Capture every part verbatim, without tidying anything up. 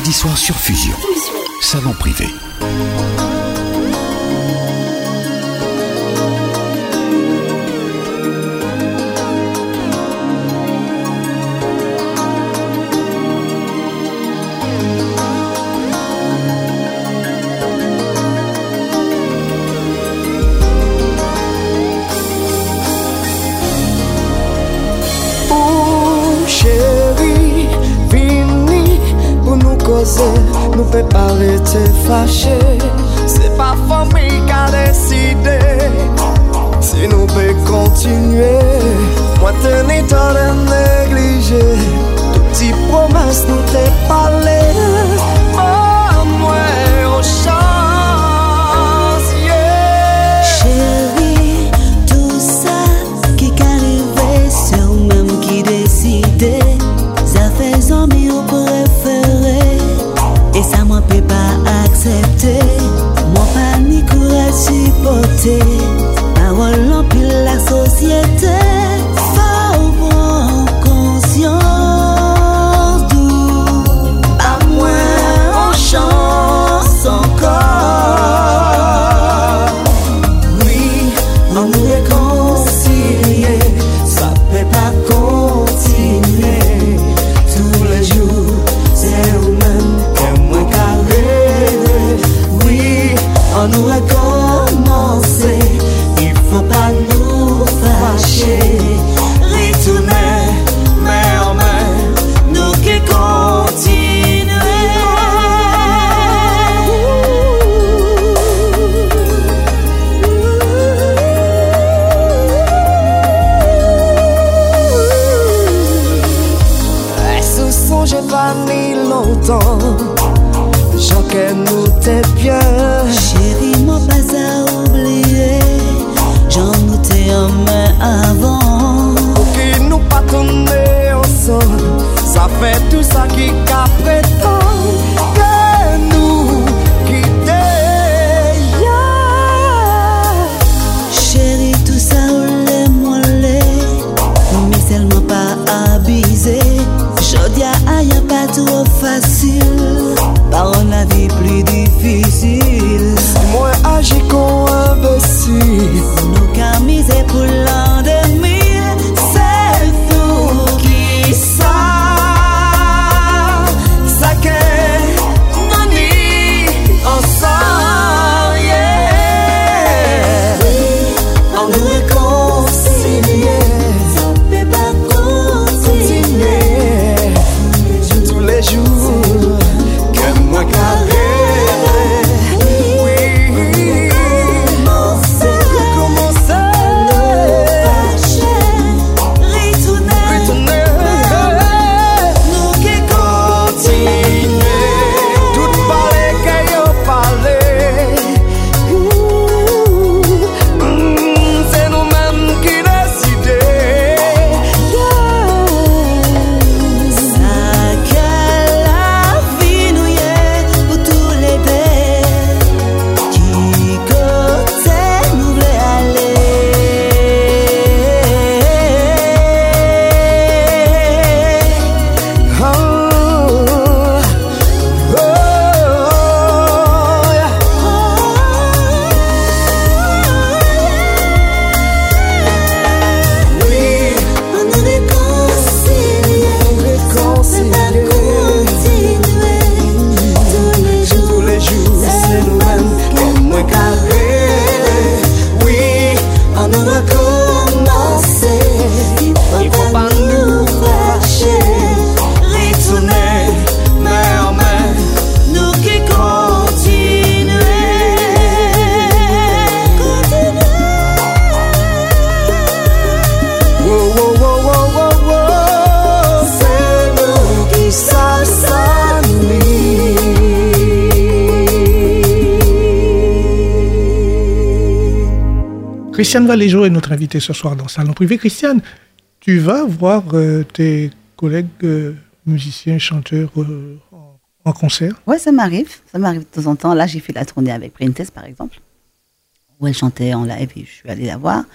samedi soir sur Fusion. Salon privé. Nous peut pas rester fâchés. C'est pas famille qui a décidé. Si nous peut continuer, moi tenir tant de négliger. Toutes petites promesses nous t'ai parlé. Oh, moi, on chance, yeah. Chérie, tout ça qui qu'arrivé, c'est vous-même qui décidez. Ça fait zombie au préféré. Et ça moi peut pas accepter. Moi pas ni courage supporter. Parole en pile la société. Faut prendre conscience d'où pas moins en chance encore. Oui, on nous réconcilier. Ça peut pas continuer. Tous les jours, c'est vous-même. On nous a commencé, il faut pas nous fâcher. Retourner, mais en main, nous qui continuer. Ce son j'ai pas mis longtemps. J'en que nous t'es bien. Chérie, moi pas à oublier. J'en nous t'es en main avant. Pour que nous pas tomber ensemble. Ça fait tout ça qui qu'a prétend que nous quitter, yeah. Chérie, tout ça on l'est mollet. Mais seulement pas abusé. Jodia a y'a pas trop facile. Par la vie plus difficile. Moi agi comme un imbécile. Nous qu'à miser pour l'an deux mille. C'est nous qui ça. Ça que nous ni ensemble, yeah. Oui, on nous réconcilier. Ça peut pas continuer. Tous les jours. Moi carré, oui, commencer, commencer, retourner, retourner, nous qui continuer, tout parler que yo parler, c'est nous-mêmes qui décidons. Ça qu'elle a vie nous y est pour tous les deux. Qui côté nous voulait aller. Oh, oh, yeah. Oui, On nous réconcilie. réconcilier. Tous les jours. Tous les jours, c'est nous-mêmes qui moins carré. Oui, On nous recommencer. Il faut pas nous fâcher. retourner, mais en main. Nous qui continuer. Wow, wow, wow, wow, wow, wow. C'est nous qui sommes Christiane Valéjo est notre invitée ce soir dans Salon Privé. Christiane, tu vas voir euh, tes collègues euh, musiciens, chanteurs euh, en, en concert? Ouais, ça m'arrive. Ça m'arrive de temps en temps. Là, j'ai fait la tournée avec Princess, par exemple, où elle chantait en live et je suis allée la voir.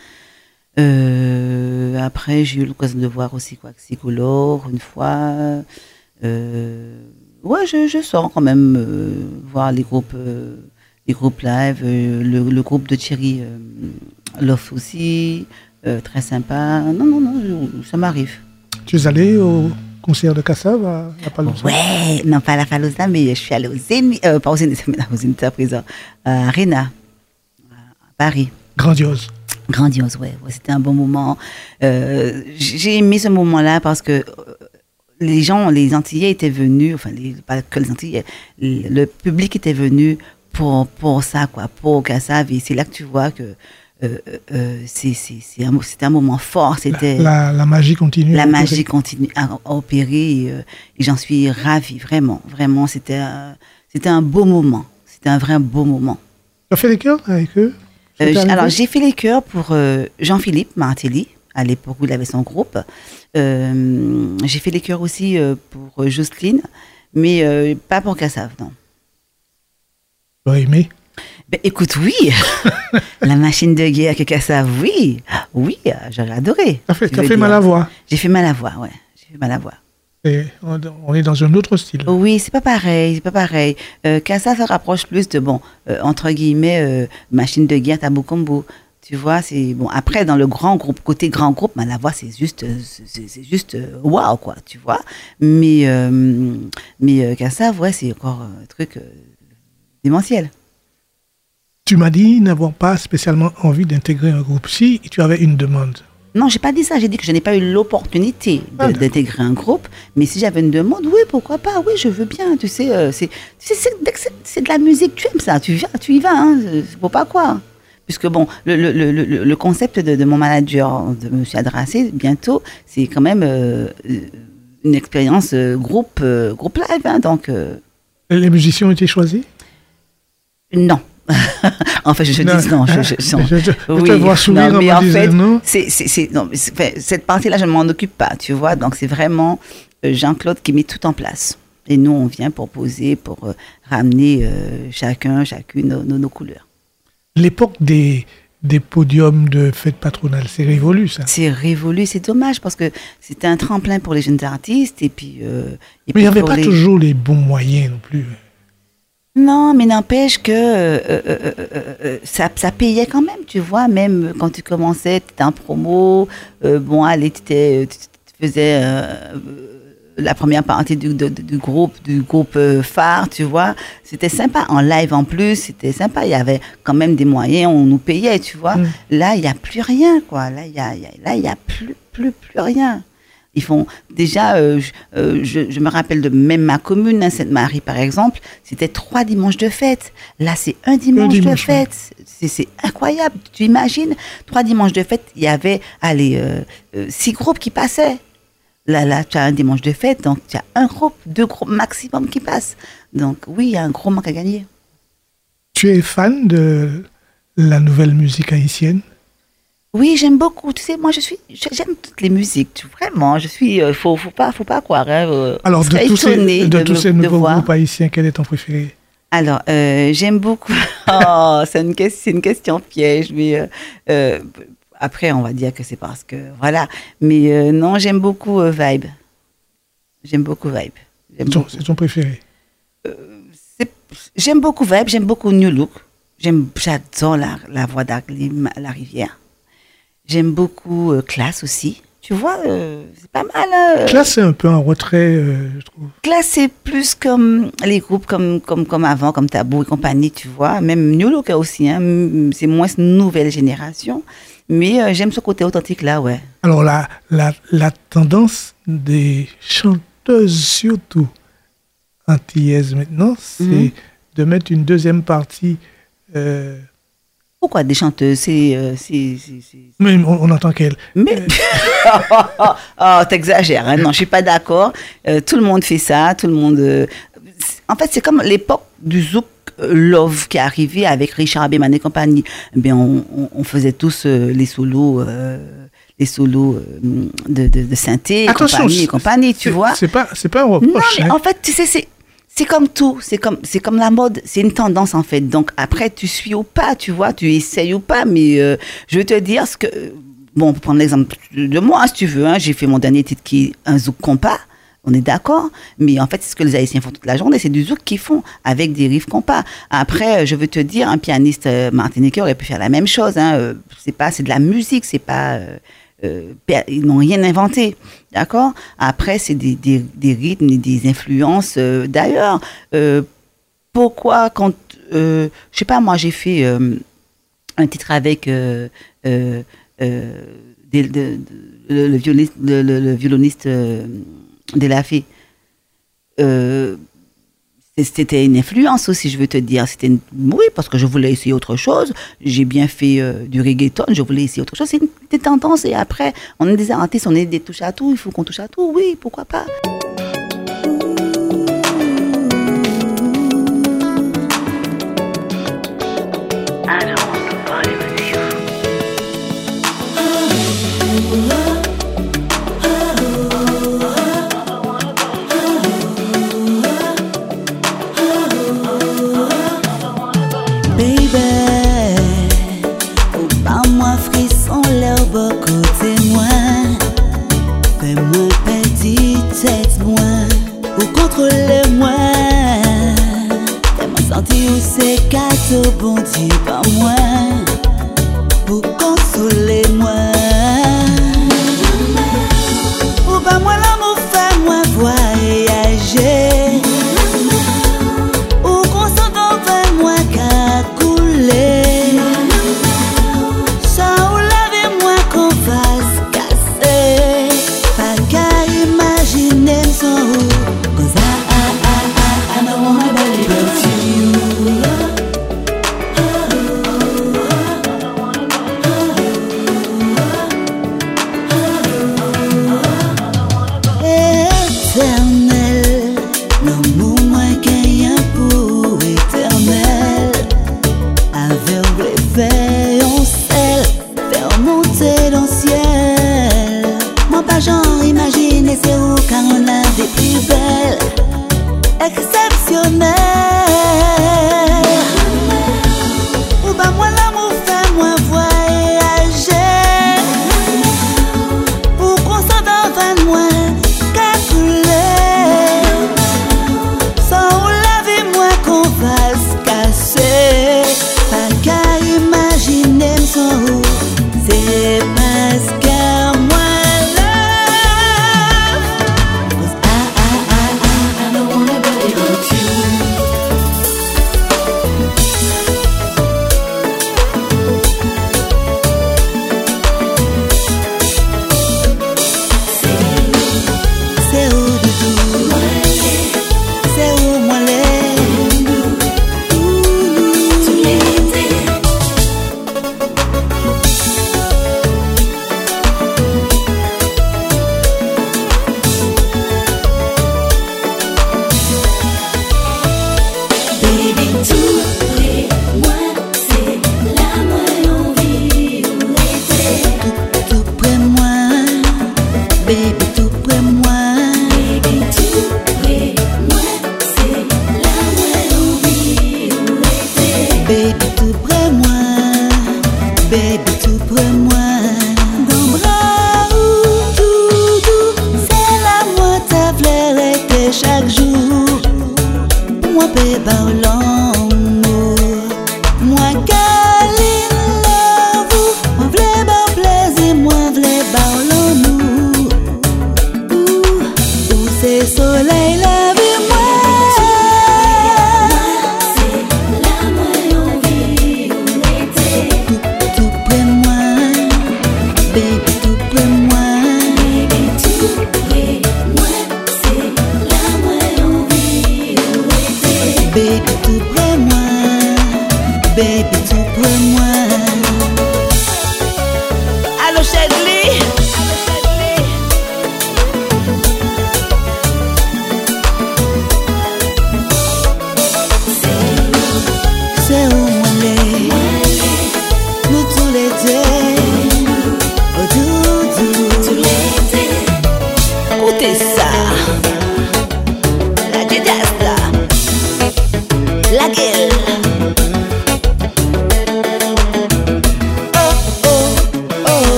Euh, après, j'ai eu l'occasion de voir aussi quoi, Psychologue une fois. Euh, ouais, je, je sors quand même euh, voir les groupes, euh, les groupes live, euh, le, le groupe de Thierry euh, Love aussi, euh, très sympa. Non, non, non, je, ça m'arrive. Tu es allé au concert de Kassav à la Palouza? Ouais, non pas à la Palouza, mais je suis allée au Zénith, euh, pas au Zénith, mais au Zénith à présent, à Arena, à Paris. Grandiose. Grandiose, ouais, ouais, c'était un bon moment. Euh, j'ai aimé ce moment-là parce que les gens, les Antillais étaient venus, enfin, les, pas que les Antillais, le public était venu pour, pour ça, quoi, pour Kassav. Et c'est là que tu vois que euh, euh, c'est, c'est, c'est un, c'était un moment fort. C'était la, la, la magie continue. La magie continue à opérer. Et, euh, et j'en suis ravie, vraiment. Vraiment, c'était, euh, c'était un beau moment. C'était un vrai beau moment. Tu as fait les chœurs avec eux? euh, Alors, j'ai fait les chœurs pour euh, Jean-Philippe Martelly, à l'époque où il avait son groupe. Euh, j'ai fait les chœurs aussi euh, pour Jocelyne, mais euh, pas pour Kassav, non. Tu as aimé? Ben, écoute, oui. La machine de guerre que Kassav, oui. Oui, j'aurais adoré. Tu as fait, t'as fait mal à voix? J'ai fait mal à voix, ouais. J'ai fait mal à voix. Et on est dans un autre style. Oui, c'est pas pareil, c'est pas pareil. Euh, Kassav se rapproche plus de, bon, euh, entre guillemets, euh, machine de guerre, Tabou Combo. Tu vois, c'est bon. Après, dans le grand groupe, côté grand groupe, ben, la voix, c'est juste, c'est, c'est juste waouh, quoi, tu vois. Mais, euh, mais euh, Kassav, ouais, c'est encore un truc euh, démentiel. Tu m'as dit n'avoir pas spécialement envie d'intégrer un groupe. Si tu avais une demande. Non, j'ai pas dit ça. J'ai dit que je n'ai pas eu l'opportunité de, ah, d'intégrer un groupe. Mais si j'avais une demande, oui, pourquoi pas. Oui, je veux bien. Tu sais, euh, c'est, c'est, c'est, c'est, c'est de la musique. Tu aimes ça. Tu viens, tu y vas. Hein, faut pas quoi. Puisque bon, le, le, le, le concept de, de mon manager, de M. Adrassé, bientôt, c'est quand même euh, une expérience euh, groupe, euh, groupe live. Hein, donc, euh... Les musiciens ont été choisis? Non. En fait, je, je non, dis non. Je, je, je, je, je, oui, je te vois sourire non, mais en fait, non c'est, c'est, c'est, non, c'est, cette partie-là, je ne m'en occupe pas, tu vois. Donc, c'est vraiment Jean-Claude qui met tout en place. Et nous, on vient pour poser, pour euh, ramener euh, chacun, chacune nos, nos, nos couleurs. L'époque des, des podiums de fêtes patronales, c'est révolu, ça? C'est révolu, c'est dommage, parce que c'était un tremplin pour les jeunes artistes. Et puis, euh, et mais il n'y avait pas les... toujours les bons moyens non plus. Non, mais n'empêche que euh, euh, euh, euh, ça, ça payait quand même, tu vois, même quand tu commençais, tu étais en promo, euh, bon, allez, tu faisais euh, la première partie du, du, du groupe, du groupe euh, phare, tu vois, c'était sympa, en live en plus, c'était sympa, il y avait quand même des moyens, on nous payait, tu vois. Mmh. Là, il n'y a plus rien, quoi, là, il n'y a, y a, là, il y a plus, plus, plus rien. Ils font déjà, euh, je, euh, je, je me rappelle de même ma commune, hein, Sainte-Marie par exemple, c'était trois dimanches de fête. Là, c'est un dimanche, un dimanche de fête. C'est, c'est incroyable. Tu imagines, trois dimanches de fête, il y avait, allez, euh, euh, six groupes qui passaient. Là, là, tu as un dimanche de fête, donc tu as un groupe, deux groupes maximum qui passent. Donc oui, il y a un gros manque à gagner. Tu es fan de la nouvelle musique haïtienne? Oui, j'aime beaucoup. Tu sais, moi, je suis, j'aime toutes les musiques. Tu, vraiment, je suis. Euh, faut, faut pas, faut pas croire. Hein, euh, Alors, de tous ces, de de tous me, ces nouveaux groupes haïtiens, quel est ton préféré? Alors, euh, j'aime beaucoup. Oh, c'est une, c'est une question piège, mais euh, euh, après, on va dire que c'est parce que voilà. Mais euh, non, j'aime beaucoup euh, Vibe. J'aime beaucoup Vibe. J'aime c'est, ton, beaucoup. c'est ton préféré? euh, c'est, J'aime beaucoup Vibe. J'aime beaucoup New Look. J'aime, j'adore la, la voix d'Arlim, la rivière. J'aime beaucoup euh, Classe aussi. Tu vois, euh, c'est pas mal. Euh, Classe, c'est un peu un retrait, euh, je trouve. Classe, c'est plus comme les groupes comme, comme, comme avant, comme Tabou et compagnie, tu vois. Même New Look aussi, hein, c'est moins une nouvelle génération. Mais euh, j'aime ce côté authentique-là, ouais. Alors, la, la, la tendance des chanteuses, surtout antillaises maintenant, c'est mm-hmm. de mettre une deuxième partie... Euh, Pourquoi des chanteuses? C'est, euh, c'est, c'est, c'est... Mais on, on entend qu'elle... Mais... oh, oh, oh, oh, t'exagères, hein? Non, je suis pas d'accord. Euh, tout le monde fait ça, tout le monde... Euh... En fait, c'est comme l'époque du zouk love qui est arrivé avec Richard Abeman et compagnie. Ben, on, on, on faisait tous euh, les solos... Euh... les solos euh, de, de, de synthé, Attention, compagnie, et compagnie, tu vois. C'est pas, c'est pas un reproche. Non, mais hein. en fait, tu sais, c'est... C'est comme tout, c'est comme, c'est comme la mode, c'est une tendance en fait. Donc après, tu suis ou pas, tu vois, tu essayes ou pas. Mais euh, je veux te dire ce que... Bon, pour prendre l'exemple de moi, si tu veux, hein, j'ai fait mon dernier titre qui est un zouk compas. On est d'accord, mais en fait, c'est ce que les Haïtiens font toute la journée, c'est du zouk qu'ils font avec des riffs compas. Après, je veux te dire, un pianiste euh, martiniquais aurait pu faire la même chose. Hein. Euh, c'est pas, c'est de la musique, c'est pas, euh, euh, ils n'ont rien inventé, d'accord. Après, c'est des, des, des rythmes et des influences euh, d'ailleurs. Euh, pourquoi quand, euh, je sais pas, moi j'ai fait euh, un titre avec euh, euh, euh, des, de, de, le, le violoniste, le, le, le violoniste euh, de la fée. Euh, c'était une influence aussi, je veux te dire. C'était une... Oui, parce que je voulais essayer autre chose. J'ai bien fait euh, du reggaeton, je voulais essayer autre chose. C'est une, une tendance. Et après, on est des artistes, on est des touches à tout. Il faut qu'on touche à tout. Oui, pourquoi pas. Contrôlez-moi, fais-moi sentir où c'est cadeau, bon Dieu, pas moi, pour consoler-moi. Ou pas moi l'amour, fais-moi voyager, ou qu'on s'entend, fais-moi qu'à couler, sans laver-moi qu'on fasse casser, pas qu'à imaginer son haut.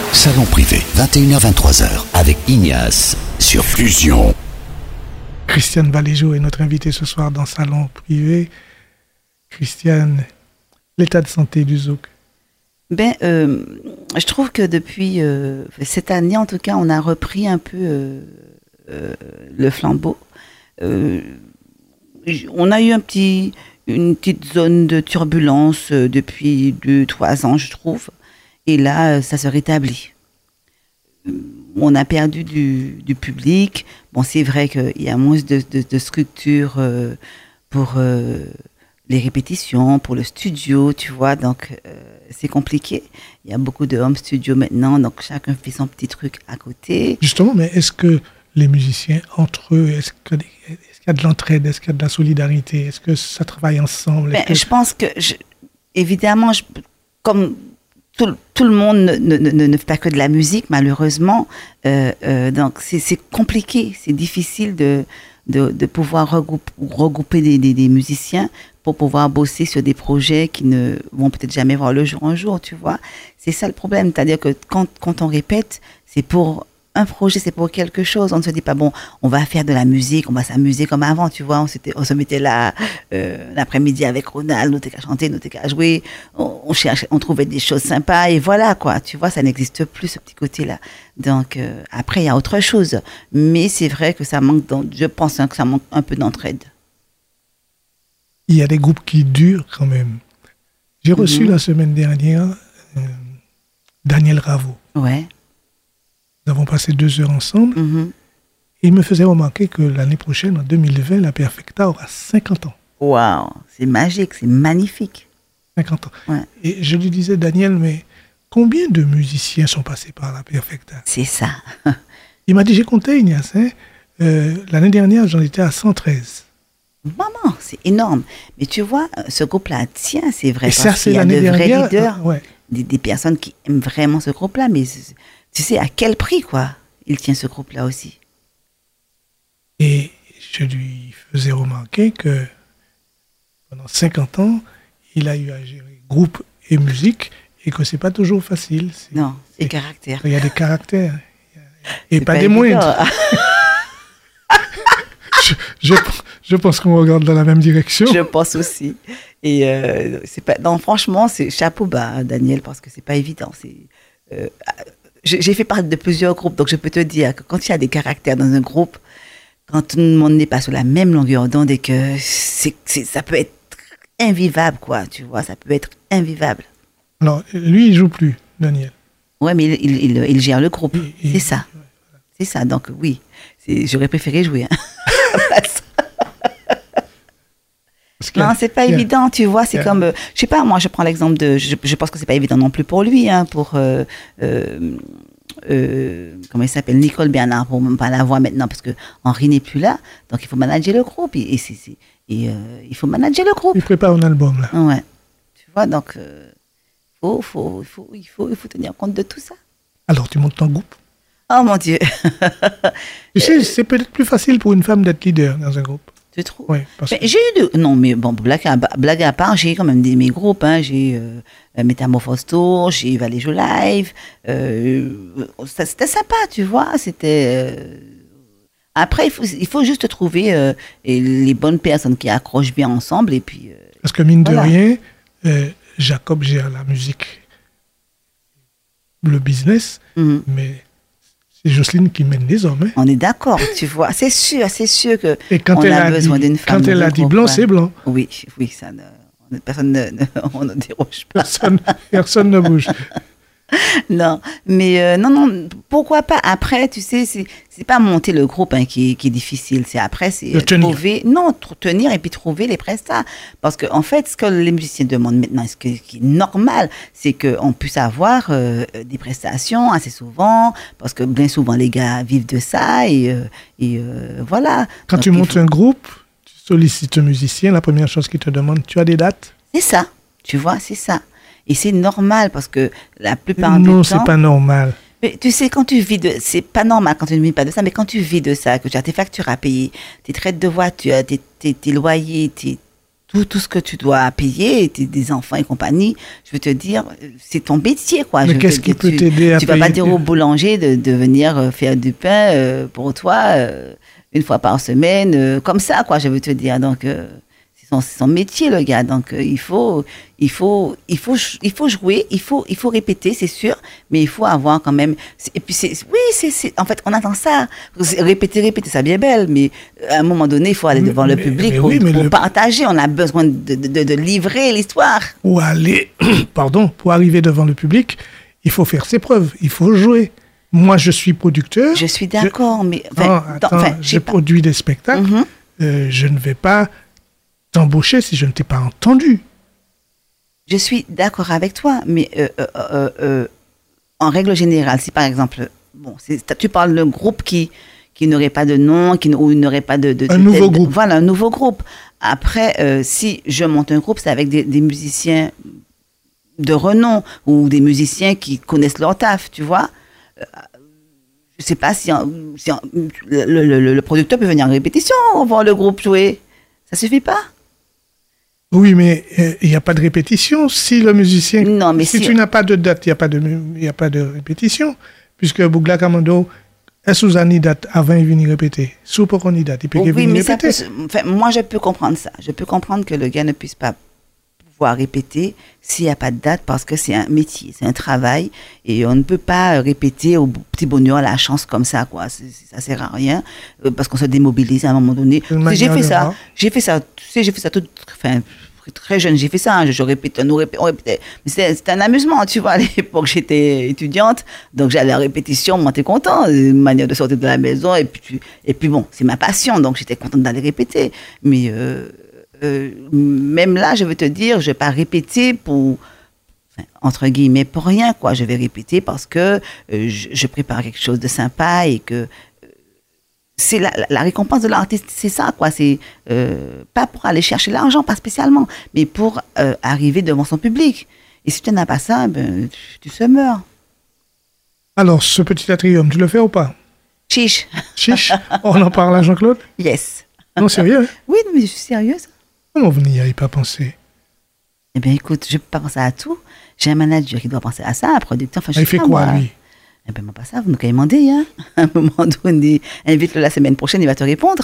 Salon privé, vingt et une heures vingt-trois heures, avec Ignace sur Fusion. Christiane Valéjo est notre invitée ce soir dans Salon privé. Christiane, l'état de santé du zouk? Ben, euh, je trouve que depuis euh, cette année, en tout cas, on a repris un peu euh, euh, le flambeau. Euh, on a eu un petit, une petite zone de turbulence euh, depuis deux, trois ans, je trouve. Et là, euh, ça se rétablit. Euh, on a perdu du, du public. Bon, c'est vrai qu'il y a moins de, de, de structures euh, pour euh, les répétitions, pour le studio, tu vois. Donc, euh, c'est compliqué. Il y a beaucoup de home studio maintenant, donc chacun fait son petit truc à côté. Justement, mais est-ce que les musiciens, entre eux, est-ce que, est-ce qu'il y a de l'entraide, est-ce qu'il y a de la solidarité, est-ce que ça travaille ensemble? Ben, que... Je pense que, je, évidemment, je, comme tout, tout le monde ne, ne, ne, ne fait pas que de la musique, malheureusement, euh, euh, donc c'est, c'est compliqué, c'est difficile de, de, de pouvoir regrouper, regrouper des, des, des musiciens pour pouvoir bosser sur des projets qui ne vont peut-être jamais voir le jour un jour, tu vois. C'est ça le problème, c'est-à-dire que quand, quand on répète, c'est pour un projet, c'est pour quelque chose. On ne se dit pas, bon, on va faire de la musique, on va s'amuser comme avant, tu vois. On, s'était, on se mettait là euh, l'après-midi avec Ronald, nous t'es qu'à chanter, nous t'es qu'à jouer, on, on cherchait, on trouvait des choses sympas, et voilà, quoi. Tu vois, ça n'existe plus, ce petit côté-là. Donc, euh, après, il y a autre chose. Mais c'est vrai que ça manque, je pense hein, que ça manque un peu d'entraide. Il y a des groupes qui durent quand même. J'ai reçu mm-hmm. la semaine dernière euh, Daniel Ravo. Ouais. Nous avons passé deux heures ensemble. Mm-hmm. Et il me faisait remarquer que l'année prochaine, en deux mille vingt, la Perfecta aura cinquante ans. Waouh, c'est magique, c'est magnifique. cinquante ans. Ouais. Et je lui disais, Daniel, mais combien de musiciens sont passés par la Perfecta? C'est ça. Il m'a dit, j'ai compté, Ignace. Hein, euh, l'année dernière, j'en étais à cent treize. Maman, c'est énorme. Mais tu vois, ce groupe-là tient, c'est vrai. Et ça, c'est il y a l'année de dernière, vrais leaders, ouais. des, des personnes qui aiment vraiment ce groupe-là. Mais tu sais, à quel prix, quoi, il tient ce groupe-là aussi. Et je lui faisais remarquer que pendant cinquante ans, il a eu à gérer groupe et musique et que c'est pas toujours facile. C'est, non, c'est, et caractère. Il y a des caractères. Et c'est pas, pas des évident. moindres. je, je, je pense qu'on regarde dans la même direction. Je pense aussi. Et euh, c'est pas, non, franchement, c'est chapeau bas, Daniel, parce que c'est pas évident. C'est, euh, j'ai fait partie de plusieurs groupes, donc je peux te dire que quand il y a des caractères dans un groupe, quand tout le monde n'est pas sur la même longueur d'onde et que c'est, c'est, ça peut être invivable, quoi, tu vois, ça peut être invivable. Alors, lui, il joue plus, Daniel. Ouais, mais il, il, il, il gère le groupe, il, il, c'est ça. ouais, voilà. C'est ça, donc oui, c'est, j'aurais préféré jouer. Hein. Non, c'est pas évident, tu vois, c'est yeah. comme, euh, je sais pas, moi je prends l'exemple de, je, je pense que c'est pas évident non plus pour lui, hein, pour, euh, euh, euh, comment il s'appelle, Nicole Bernard, pour même pas la voir maintenant, parce que Henri n'est plus là, donc il faut manager le groupe, et, et, c'est, c'est, et euh, il faut manager le groupe. Il prépare un album, là. Ouais, tu vois, donc, euh, faut, faut, faut, il, faut, il faut tenir compte de tout ça. Alors, tu montes ton groupe? Oh mon Dieu. Tu sais, c'est peut-être plus facile pour une femme d'être leader dans un groupe. Tu trouves? Oui, parce mais que... j'ai eu de... Non, mais bon, blague à, blague à part, j'ai quand même des, mes groupes. Hein. J'ai euh, Métamorphose Tour, j'ai Valéjo Live. Euh, ça, c'était sympa, tu vois. C'était... Euh... Après, il faut, il faut juste trouver euh, les bonnes personnes qui accrochent bien ensemble. Et puis, euh, parce que mine voilà. de rien, euh, Jacob gère la musique, le business, mm-hmm. mais... c'est Jocelyne qui mène les hommes. Hein. On est d'accord, tu vois. C'est sûr, c'est sûr que et quand on elle a, a besoin dit, d'une femme. Quand elle a dit blanc, c'est blanc. Oui, oui, ça ne, personne ne, ne, on ne déroge pas. Personne, personne ne bouge. Non, mais euh, non, non, pourquoi pas. Après, tu sais, c'est, c'est pas monter le groupe hein, qui, qui est difficile. C'est après, c'est de trouver, non, tenir et puis trouver les prestats. Parce que en fait, ce que les musiciens demandent maintenant, ce qui est normal, c'est qu'on puisse avoir euh, des prestations assez souvent, parce que bien souvent les gars vivent de ça et, euh, et euh, voilà. Quand donc, tu montes faut... un groupe, tu sollicites un musicien, la première chose qu'il te demande, tu as des dates? C'est ça, tu vois, c'est ça. Et c'est normal parce que la plupart non, du temps... Non, c'est pas normal. Mais tu sais, quand tu vis de... C'est pas normal quand tu ne vis pas de ça, mais quand tu vis de ça, que tu as tes factures à payer, tes traites de voiture, tes, tes, tes loyers, tes, tout, tout ce que tu dois payer, tes, des enfants et compagnie, je veux te dire, c'est ton métier, quoi. Mais je qu'est-ce qui peut t'aider à Tu vas pas payer dire au boulanger de, de venir faire du pain euh, pour toi euh, une fois par semaine, euh, comme ça, quoi, je veux te dire. Donc, euh, c'est son, c'est son métier, le gars. Donc, euh, il faut, il faut, il faut, il faut jouer, il faut, il faut répéter, c'est sûr, mais il faut avoir quand même. Et puis, c'est, oui, c'est, c'est, en fait, on attend ça. Répéter, répéter, ça bien belle, mais à un moment donné, il faut aller devant mais, le public mais pour, oui, mais pour le... partager. On a besoin de, de, de livrer l'histoire. Pour aller, pardon, pour arriver devant le public, il faut faire ses preuves, il faut jouer. Moi, je suis producteur. Je suis d'accord, je... mais enfin, non, attends, dans, enfin, je pas... produis des spectacles. Mm-hmm. Euh, je ne vais pas t'embaucher si je ne t'ai pas entendu. Je suis d'accord avec toi, mais euh, euh, euh, euh, en règle générale, si par exemple, bon, c'est, tu parles d'un groupe qui qui n'aurait pas de nom, qui ou n'aurait pas de, de un de, nouveau de, groupe. Voilà, un nouveau groupe. Après, euh, si je monte un groupe, c'est avec des, des musiciens de renom ou des musiciens qui connaissent leur taf, tu vois. Euh, je sais pas si, en, si en, le, le, le, le producteur peut venir en répétition voir le groupe jouer. Ça suffit pas? Oui, mais il euh, n'y a pas de répétition. Si le musicien... Non, mais si, si tu n'as pas de date, il n'y a, a pas de répétition. Puisque Bougla Kamando est sous une date avant de venir répéter. Sous pour qu'on y date, il peut oui, venir mais répéter. Ça peut, enfin, moi, je peux comprendre ça. Je peux comprendre que le gars ne puisse pas pouvoir répéter s'il n'y a pas de date parce que c'est un métier, c'est un travail et on ne peut pas répéter au petit bonheur à la chance comme ça, quoi. C'est, ça sert à rien euh, parce qu'on se démobilise à un moment donné. J'ai fait ça, j'ai fait ça, tu sais, j'ai fait ça tout, enfin, très jeune, j'ai fait ça, hein, je, je répétais, nous répé, on répétait. Mais c'était, c'était un amusement, tu vois, à l'époque, j'étais étudiante, donc j'allais à la répétition, moi, t'es content, une manière de sortir de la maison, et puis, tu, et puis bon, c'est ma passion, donc j'étais contente d'aller répéter. Mais euh, euh, même là, je veux te dire, je vais pas répéter pour, enfin, entre guillemets, pour rien, quoi. Je vais répéter parce que euh, je, je prépare quelque chose de sympa et que c'est la, la récompense de l'artiste, c'est ça, quoi. C'est euh, pas pour aller chercher l'argent, pas spécialement, mais pour euh, arriver devant son public. Et si tu n'as pas ça, ben, tu, tu se meurs. Alors, ce petit atrium, tu le fais ou pas? Chiche. Chiche. On en parle à Jean-Claude? Yes. Non, sérieux? Oui, mais je suis sérieuse. Comment vous n'y avez pas pensé? Eh bien, écoute, je ne peux pas penser à tout. J'ai un manager qui doit penser à ça, un producteur. Enfin, je il fait pas, quoi, moi. lui? Eh bien, moi, pas ça, vous nous qu'à demander, hein. À un moment donné, invite-le la semaine prochaine, il va te répondre.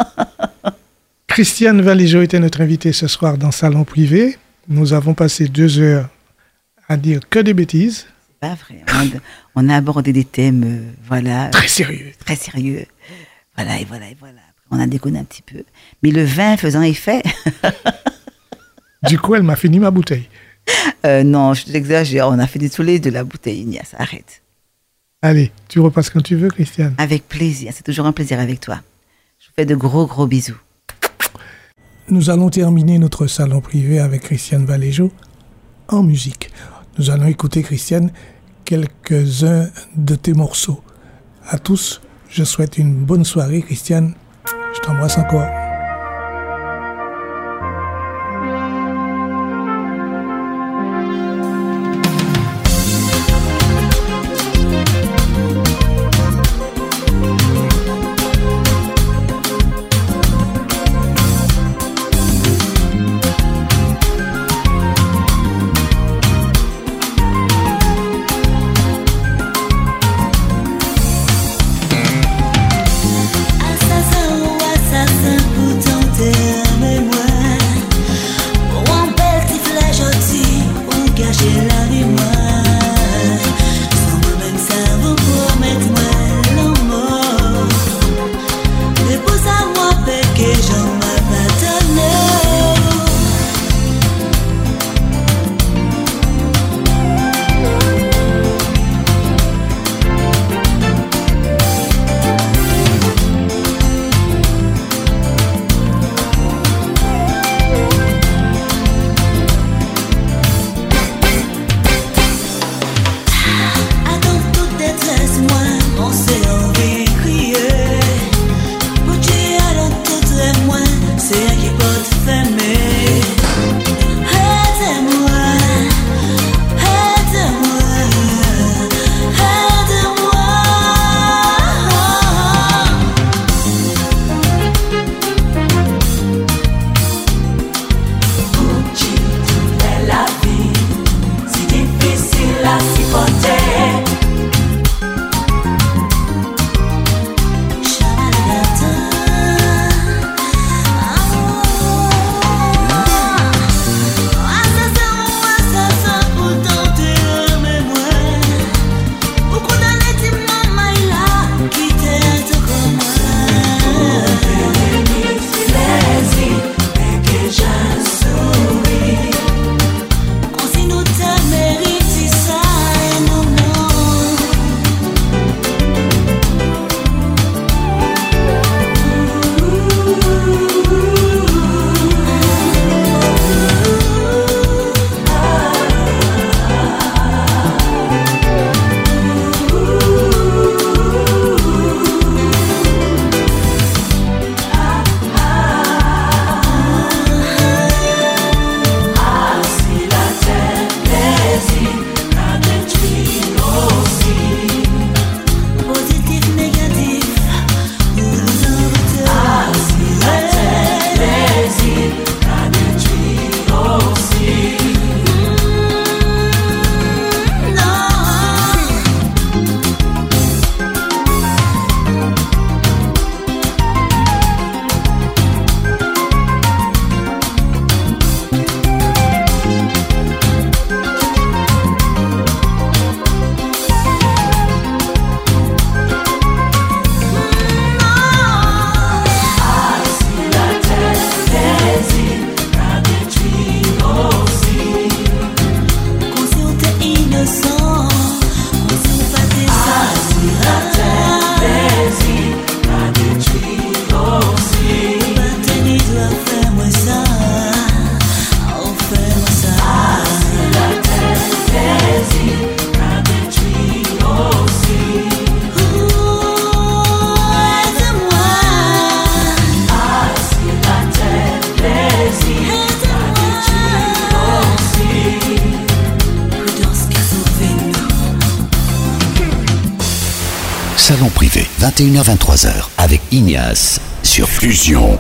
Christiane Valéjo était notre invitée ce soir dans Salon Privé. Nous avons passé deux heures à dire que des bêtises. C'est pas vrai. On a, on a abordé des thèmes, euh, voilà. Très sérieux. Très sérieux. Voilà, et voilà, et voilà. Après, on a déconné un petit peu. Mais le vin faisant effet. Du coup, elle m'a fini ma bouteille. Euh, non, je t'exagère. On a fait détouler de la bouteille, Ignace. Arrête. Allez, tu repasses quand tu veux, Christiane. Avec plaisir. C'est toujours un plaisir avec toi. Je vous fais de gros, gros bisous. Nous allons terminer notre salon privé avec Christiane Valéjo en musique. Nous allons écouter, Christiane, quelques-uns de tes morceaux. À tous, je souhaite une bonne soirée, Christiane. Je t'embrasse encore. Assassin ou assassin. Salon privé, vingt et une heures vingt-trois heures, avec Ignace sur Fusion.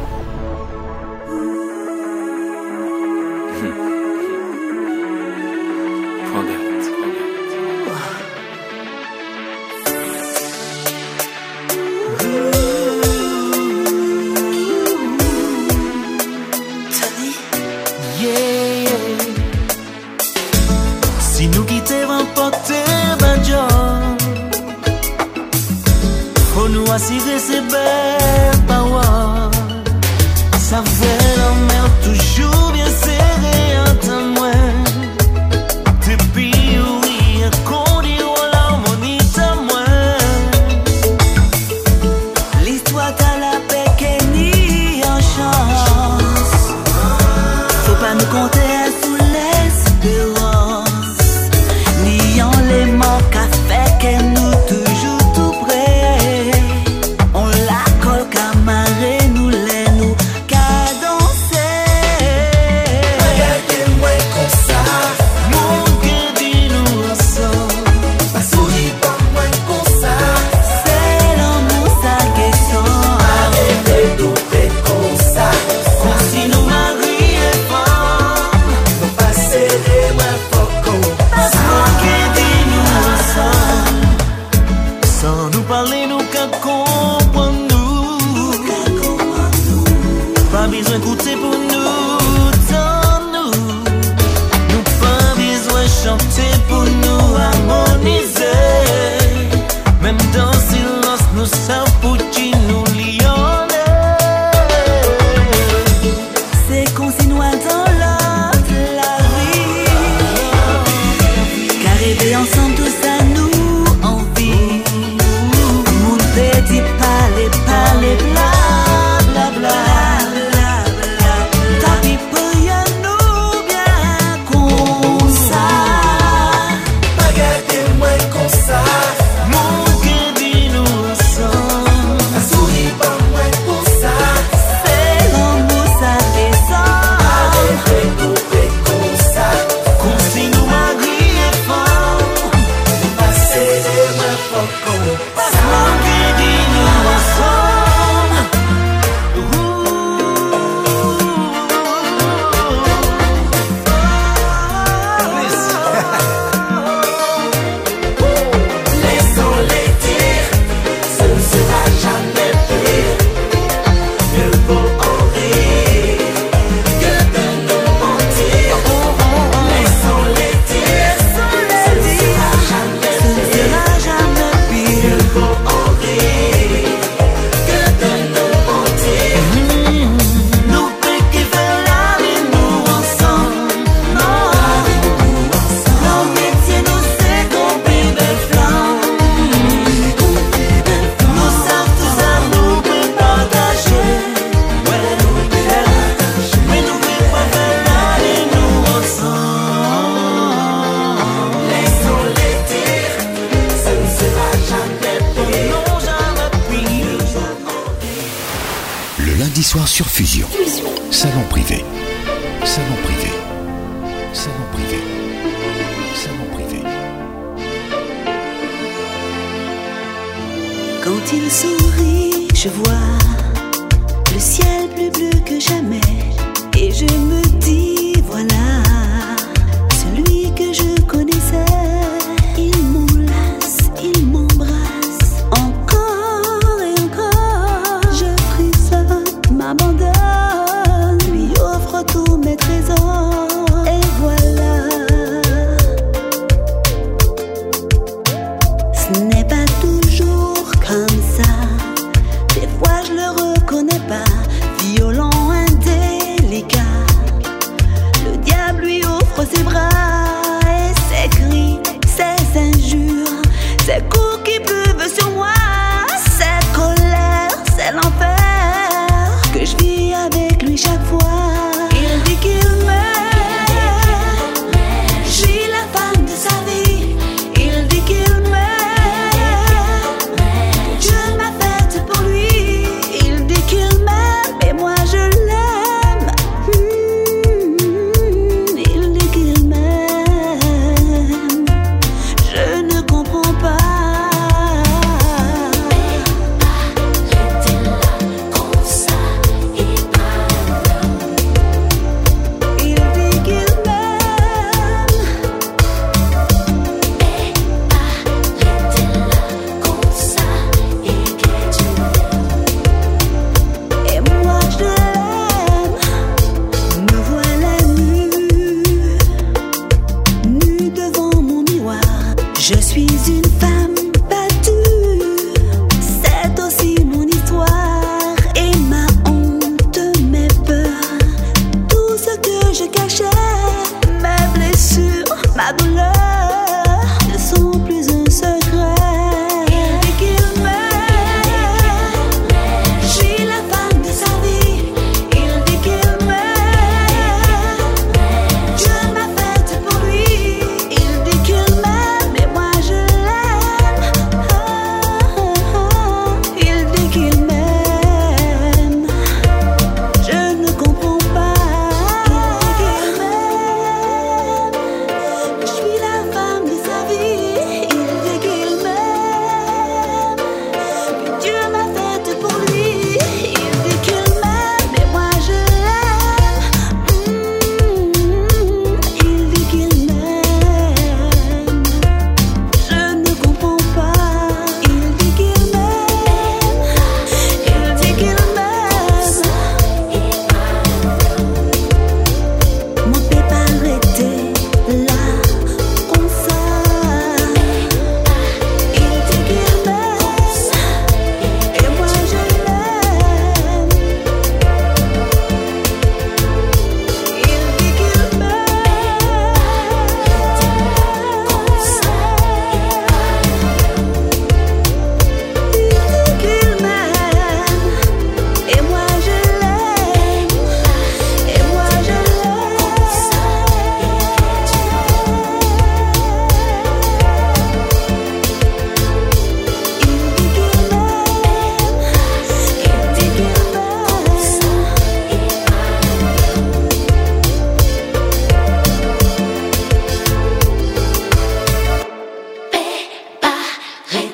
Soir sur Fusion. Salon privé. Salon privé. Salon privé. Salon privé. Quand il sourit, je vois le ciel plus bleu que jamais. Et je me dis, voilà, celui que je connaissais. Il m'enlace, il m'embrasse, encore et encore. Je frissonne, m'abandonne, lui offre tous mes trésors. Et voilà, ce n'est pas toujours comme ça. Des fois je le reconnais pas, violent, indélicat.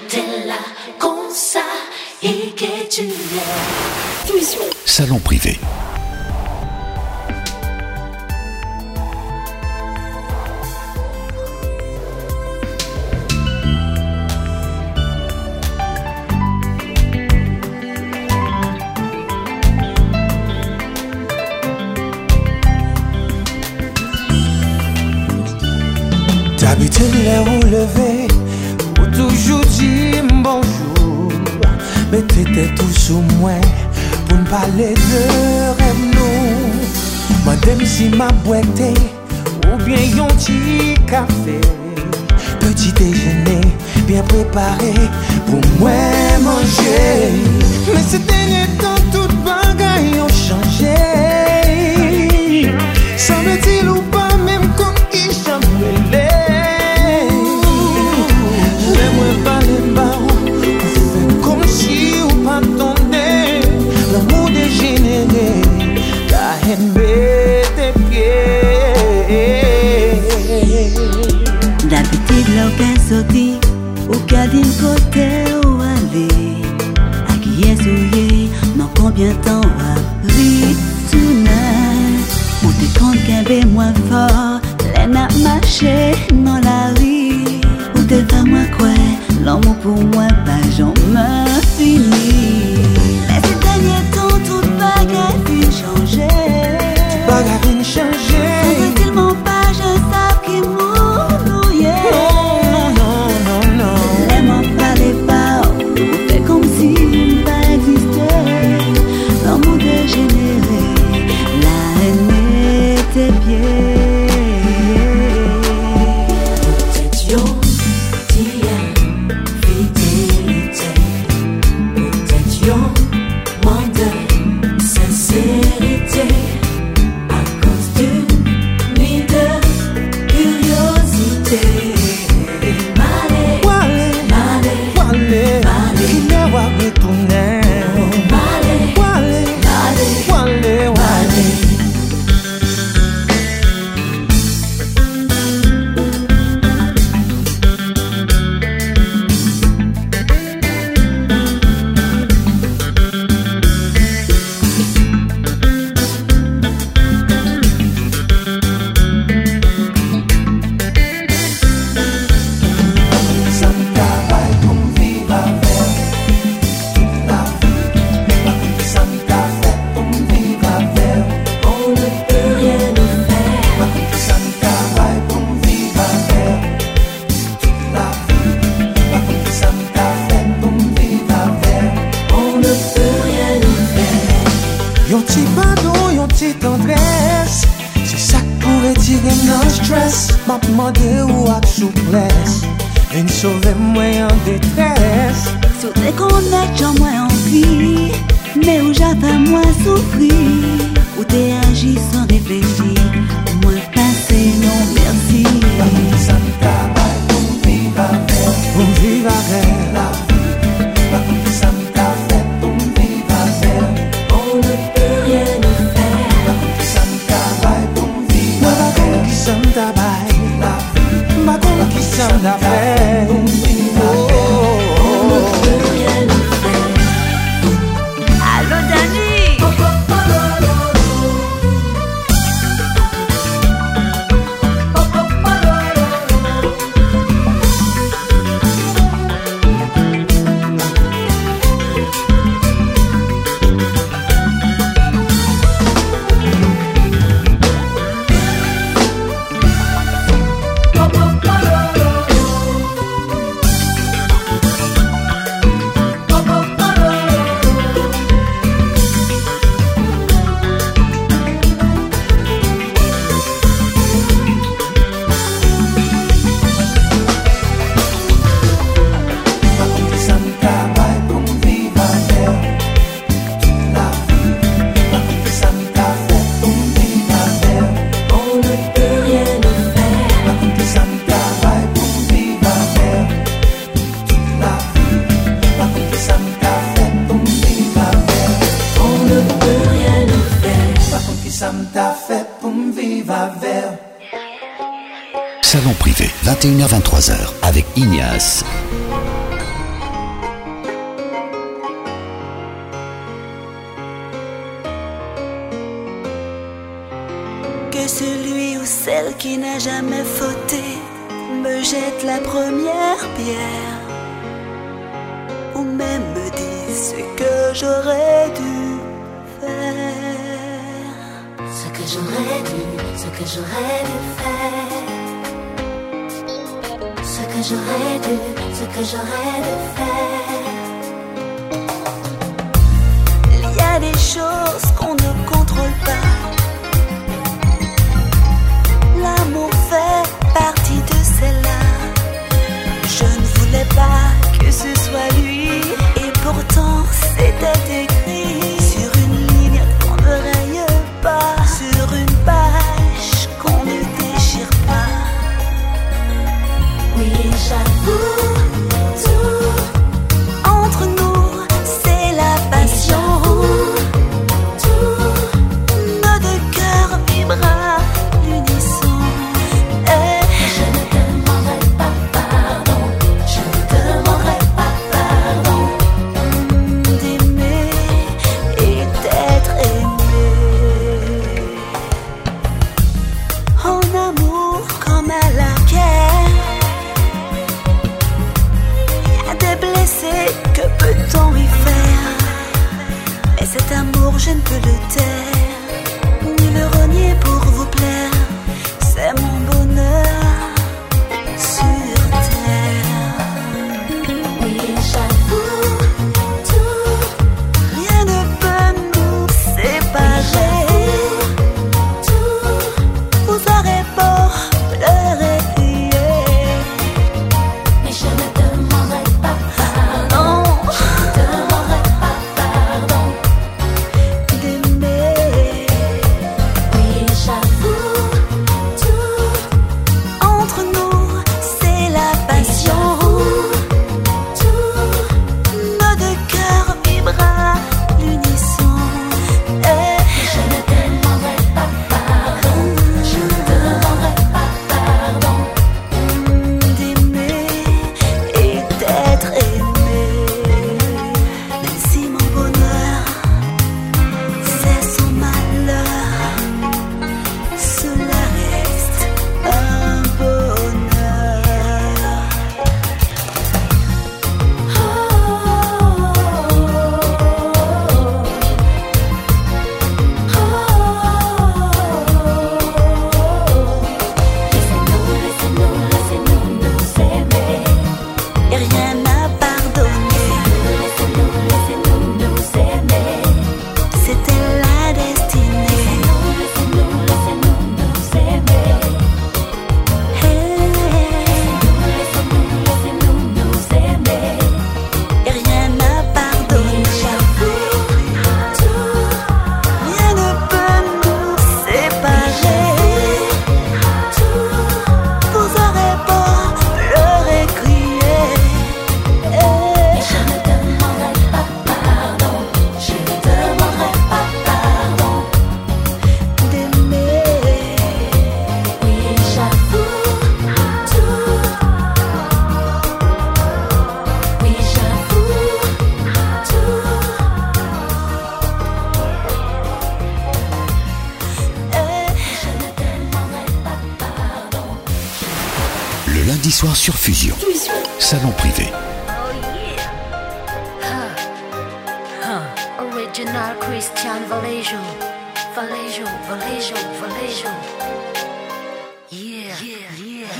t'es là comme ça et que tu l'es. Fusion. Salon privé. D'habitude les roues levées, ou toujours dire bonjour, mais t'étais tout sous moi pour me parler de rêve nous. Madame si ma boîte ou bien yon petit café, petit déjeuner bien préparé pour moi manger. Mais ces derniers temps tout bagaille ont changé. Semble-t-il ou pas même comme il chambrelait. L'amour dégénéré, la haine tes pieds. D'habitude, là où qu'elle sortit, ou qu'elle dit côté où aller, à qui est souillé, non combien de temps a pris tonight. On te compte qu'elle est moins fort, elle n'a marché dans la rue. Ou te fais moi quoi, l'amour pour moi, pas jamais fini. Mais ces derniers temps, tout bagarre vient changer. Bagarre vient changer. Sans tellement pas, je sais qu'il m'oublie. Non, non, non, non. Les m'en parlaient pas, on fait comme si il pas existait. L'amour dégénéré, la haine était pieds. Salon privé, vingt et une heures vingt-trois heures, avec Ignace. celle qui n'a jamais fauté me jette la première pierre, ou même me dit ce que j'aurais dû faire. Ce que j'aurais dû, ce que j'aurais dû faire. Ce que j'aurais dû, ce que j'aurais dû faire. Il y a des choses qu'on ne contrôle pas. L'amour fait partie de celle-là. Je ne voulais pas que ce soit lui, et pourtant c'était écrit sur une ligne qu'on ne raye pas, sur une page qu'on ne déchire pas. Oui, j'avoue, tout entre nous, c'est la passion. tout Nos deux cœurs vibrent à l'unisson. Eh, je ne demanderai pas pardon, je ne demanderai pas pardon. d'aimer et d'être aimé. En amour comme à la guerre, y a des blessés, que peut-on y faire? Et cet amour, je ne peux le taire, ni le renier pour vous plaire. C'est mon bonheur sur terre. Oui, j'avoue, tout Rien ne peut nous séparer. tout Vous aurez beau pleurer, crier, mais je ne demanderai pas pardon. non, Je ne demanderai pas pardon. d'aimer. Oui, j'avoue, tout Entre nous, c'est la passion. tout Nos deux cœurs vibrent à l'unisson. Eh, je ne demanderai pas pardon. Je ne demanderai pas pardon. d'aimer et d'être aimé. Même si mon bonheur, c'est son malheur, cela reste un bonheur. Laissez-nous, laissez-nous, laissez-nous nous aimer. Et rien à pardonner, Laissez-nous, laissez-nous nous aimer. c'était la destinée. Laissez-nous, laissez-nous nous aimer. Hey, Laissez-nous, laissez-nous nous aimer. et rien à pardonner. Tout Rien ne peut nous séparer. Vous aurez beau pleurer, crier, eh, je ne demanderai pas pardon. Je ne demanderai pas pardon. d'aimer. Oui, j'avoue, tout oui, j'avoue, tout Eh, je ne demanderai pas pardon. Le lundi soir sur Fusion. Salon privé. Original Christian Vallejo, Vallejo, Vallejo, Vallejo. Yeah, yeah,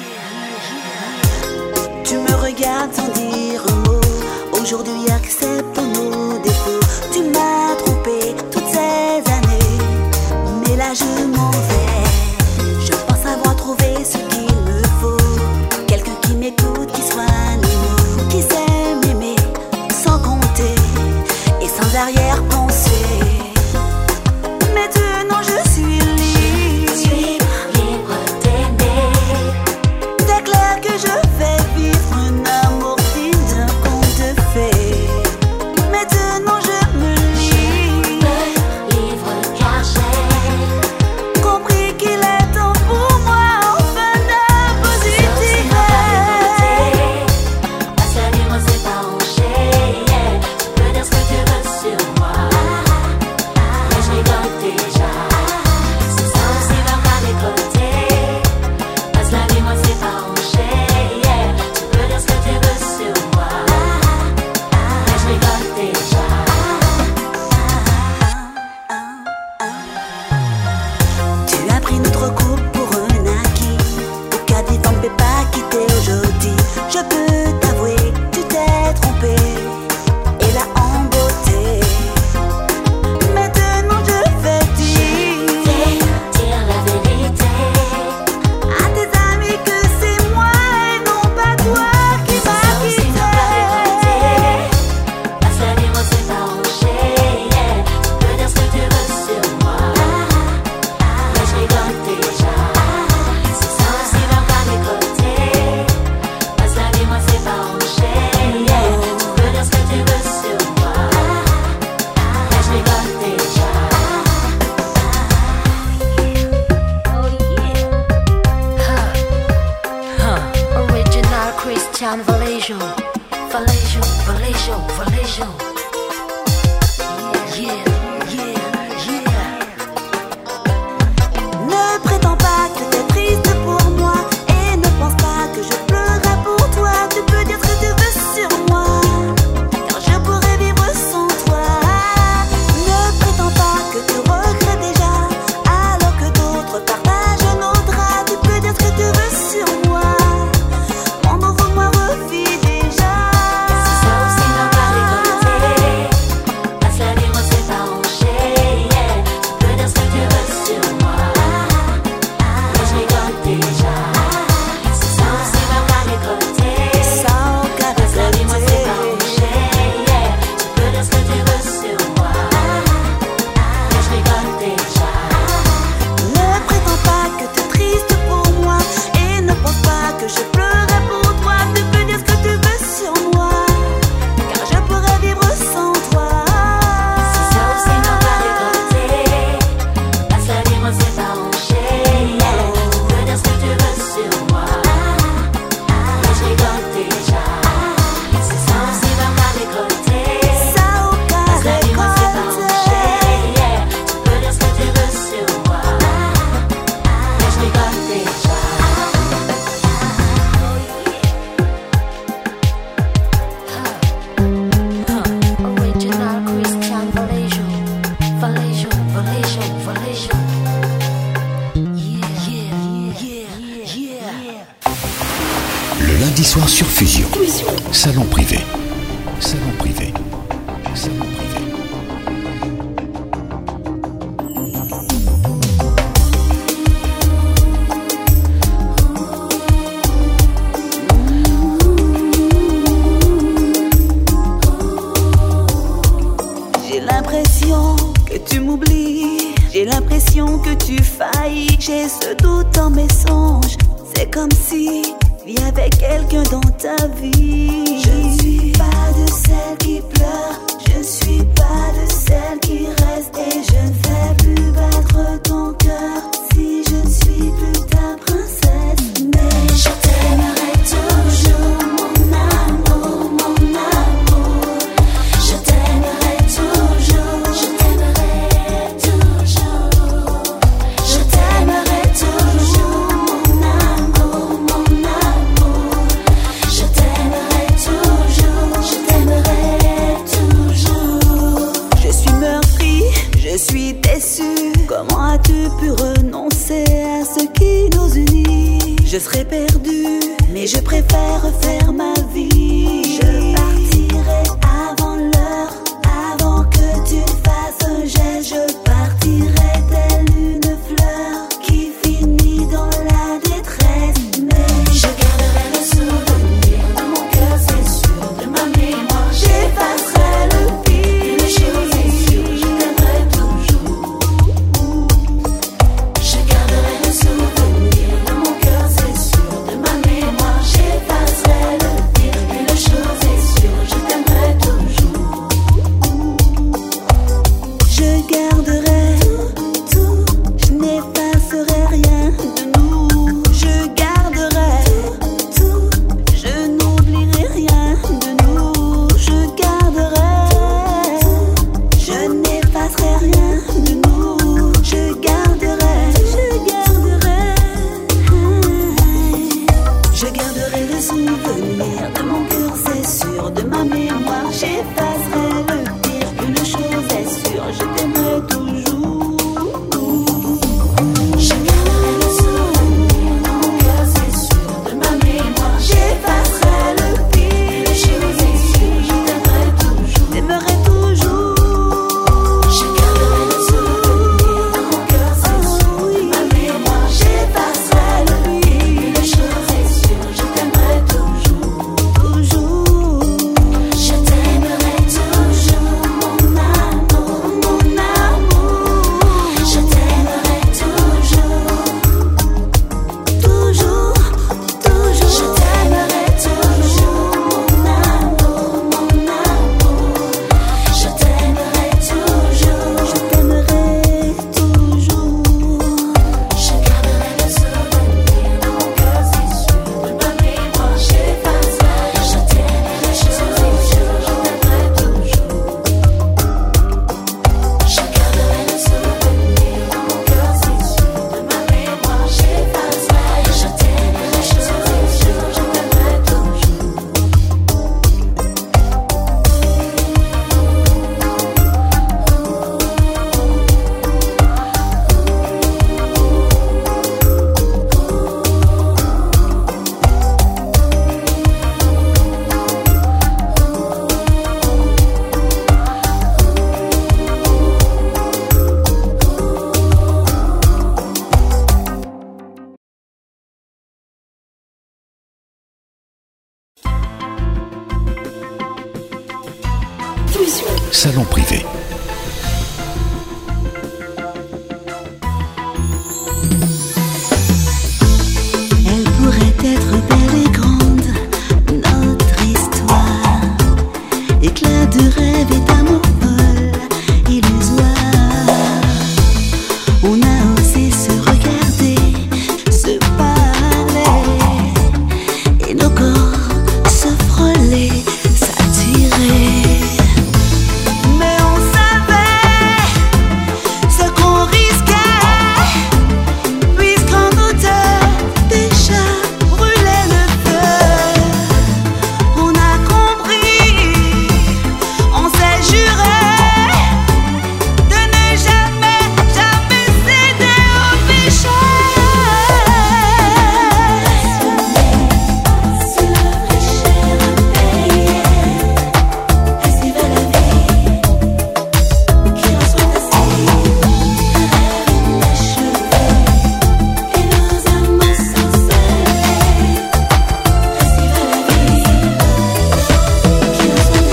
yeah. Tu me regardes sans dire un mot. Aujourd'hui, accepte nos défauts. Tu m'as trompé toutes ces années, mais là je m'en vais. Je pense avoir trouvé ce qu'il me faut. Quelqu'un qui m'écoute, qui soit nouveau, qui sait m'aimer sans compter et sans arrière-pensée. Maintenant je suis libre. Libre d'aimer. C'est clair que je vais vivre un amour digne d'un conte de fées. Vallejo, Vallejo. Yeah, yeah, yeah. Ne prétends pas que t'es triste pour moi et ne pense pas que je pleurerai pour toi. Tu peux dire ce que tu veux sur moi, car je pourrais vivre sans toi. Ne prétends pas que tu regrettes déjà, alors que d'autres partagent nos draps. Tu peux dire ce que tu veux sur moi, mon nouveau moi revit déjà. C'est ça aussi ma récolté. Passe la vie, moi c'est pas rangé. Yeah. Tu peux dire ce que tu veux sur moi, mais je rigole déjà. C'est ça aussi ma récolté. Ça au cas de Passe la vie, moi c'est pas rangé. Yeah. Tu peux dire ce que tu veux sur moi, mais je rigole déjà. Ne prétends pas que t'es triste pour moi et ne pense pas que je pleurerai pour toi. Tu peux dire ce que tu veux sur moi, car je pourrais vivre sans toi. C'est ça aussi ma récolté. Passe la vie, moi c'est pas rangé. Yeah. Tu peux dire ce que tu veux sur moi, mais je rigole déjà. C'est ça aussi ma récolté. Ça au cas Passe la vie, moi c'est pas rangé. récolté. Yeah. Tu peux dire ce que tu veux sur moi, mais je rigole déjà. Original Christian Vallejo, Vallejo, Vallejo, Vallejo. Yeah, yeah, yeah, yeah. Le lundi soir sur Fusion. Salon privé. Salon privé. Salon privé. J'ai l'impression que tu m'oublies, j'ai l'impression que tu faillis. J'ai ce doute en mes songes, c'est comme si il y avait quelqu'un dans ta vie. Je ne suis pas de celle qui pleure, je ne suis pas de celle qui reste, et je ne fais plus battre ton cœur si je ne suis plus ta princesse. Mais je t'aimerai toujours, mon amour, mon amour. Je t'aimerai toujours, je t'aimerai toujours. Je t'aimerai toujours, mon amour, mon amour. Je t'aimerai toujours, je t'aimerai toujours. Je suis meurtrie, je suis déçue. Comment as-tu pu renoncer à ce qui nous unit? Je serais perdue, mais je préfère faire ma vie. Je partirai avant l'heure, avant que tu fasses un geste. Je partirai telle une fleur qui finit dans la détresse. Mais je garderai le souvenir de mon cœur, c'est sûr, de ma mémoire. J'effacerai le pire. Une chose est sûre, je t'aimerai toujours. Je garderai le souvenir de mon cœur, c'est sûr, de ma mémoire. J'effacerai le pire. Une chose est sûre, je t'aimerai toujours. Je garderai tout, tout. Je n'effacerai rien de nous. Je garderai tout, tout. Je n'oublierai rien de nous. Je garderai tout. Je n'effacerai rien de nous. Je garderai, je garderai. Je garderai le souvenir de mon cœur, c'est sûr, de ma mémoire. J'effacerai le pire. Une chose est sûre, je t'aimerai toujours. Je garderai le souvenir de mon cœur, c'est sûr, de ma mémoire. J'effacerai le pire. Une chose est sûre, je t'aimerai toujours. T'aimerai toujours. Je garderai le souvenir de mon cœur, c'est sûr, de ma mémoire. J'effacerai le pire. Une chose est sûre, je t'aimerai toujours. Toujours. Je t'aimerai toujours, mon amour, mon Fusion. Salon privé. Elle pourrait être belle et grande, notre histoire. Éclat de rêve et d'amour folle, illusoire. On a osé se regarder, se parler, et nos corps se frôler, s'attirer. Mais on savait ce qu'on risquait, puisqu'en odeur déjà brûlait le feu. On a compris, on s'est juré de ne jamais, jamais céder au péché. Si le péché repayé, ainsi va la vie qui reçoit ainsi un rêve inachevé et nos amants s'ensoleillent. Ainsi va la vie qui reçoit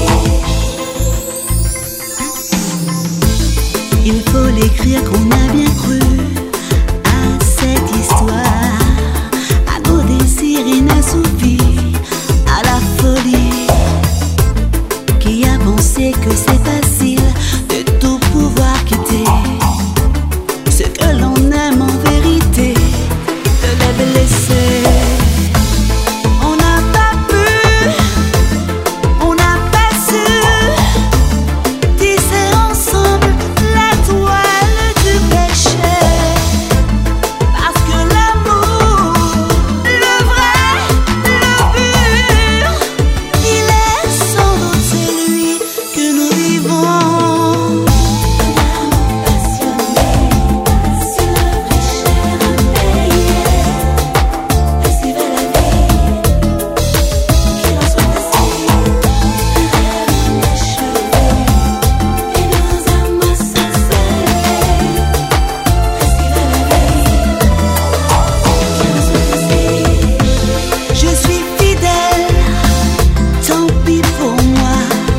ainsi. Il faut l'écrire qu'on a bien cru à cette histoire, à nos désirs inassouvis, à la folie qui a pensé que c'est facile de tout pouvoir quitter ce que l'on aime en vérité, de les blesser. On n'a pas pu, on n'a pas su tisser ensemble la toile du péché. Parce que l'amour, le vrai, le pur, il est sans doute celui que nous vivons. Un amour passionné, si le péché repayé, ainsi va la vie qui reçoit ainsi un rêve inachevé et nos amants s'ensoleillent. Ainsi va la vie qui reçoit ainsi. Je suis fidèle, tant pis pour moi.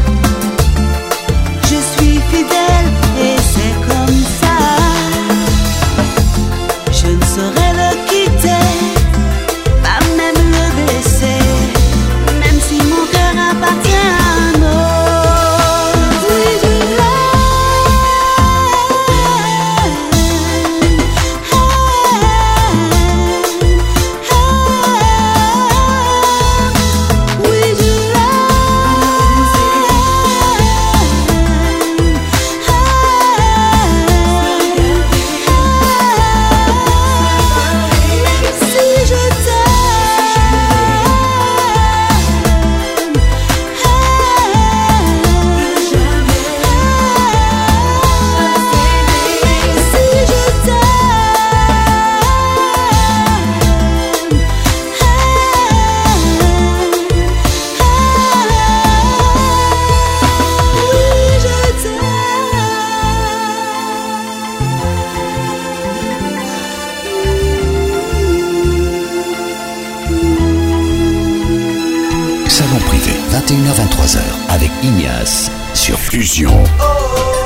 Je suis fidèle et c'est comme ça. Je ne saurais le quitter, pas même le blesser, même si mon cœur appartient à un autre. Oui, je l'aime. Oui, je l'aime. Si je Salon privé, vingt et une heures vingt-trois heures avec Ignace sur Fusion. Oh,